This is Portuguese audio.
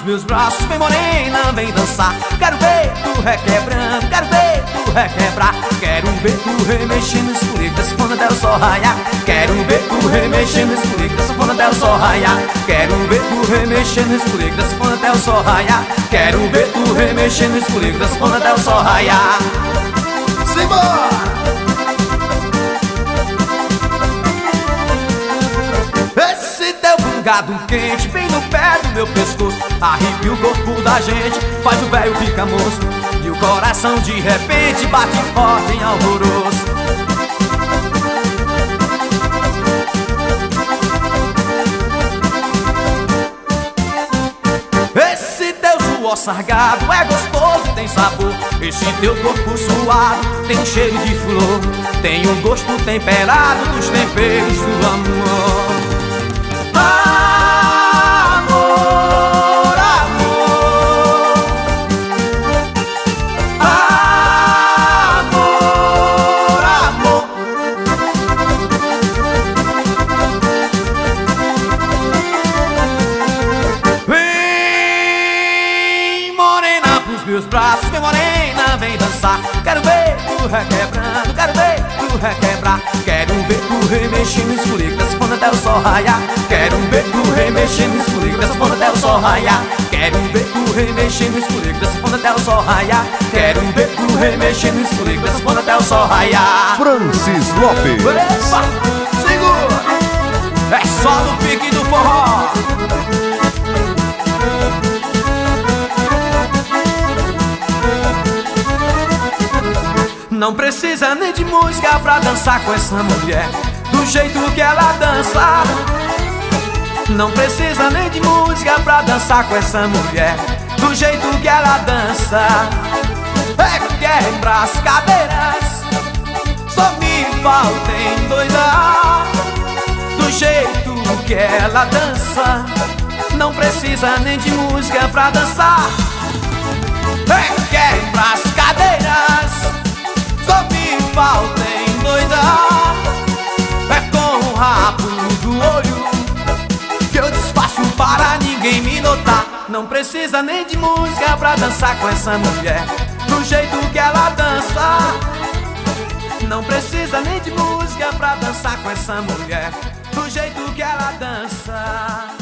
meus braços, vem morena, vem dançar. Quero ver tu requebrando, quero ver tu requebrar. Quero ver tu remexendo no escuro, que a sanfona até o sol raiar. Quero ver tu remexendo no escuro, que a sanfona até o sol raiar. Quero ver tu remexendo no escuro, que a sanfona até o sol raiar. Quero ver tu remexendo no escuro, que a sanfona até o sol raiar. Simbora! Gado quente, bem no pé do meu pescoço, arrepia o corpo da gente, faz o velho ficar moço. E o coração de repente bate forte em alvoroço. Esse teu suor sargado é gostoso, tem sabor. Esse teu corpo suado tem um cheiro de flor. Tem um gosto temperado dos temperos do amor. Meus braços, vem morena, vem dançar. Quero ver tu requebrando, quero ver tu requebrar. Quero ver tu remexendo no escuro, que a sanfona até o sol raiar. Quero ver tu remexendo no escuro, que a sanfona até o sol raiar. Quero ver tu remexendo no escuro, que a sanfona até o sol raiar. Quero ver tu remexendo no escuro, que a sanfona até o sol raiar. Francis Lopes. Epa, segura! É só no pique do forró. Não precisa nem de música pra dançar com essa mulher, do jeito que ela dança. Não precisa nem de música pra dançar com essa mulher, do jeito que ela dança. Quebra as cadeiras, só me falta endoidar. Do jeito que ela dança, não precisa nem de música pra dançar. Quebra as cadeiras, só me falta endoidar. É com o rabo do olho que eu disfarço para ninguém me notar. Não precisa nem de música pra dançar com essa mulher, do jeito que ela dança. Não precisa nem de música pra dançar com essa mulher, do jeito que ela dança.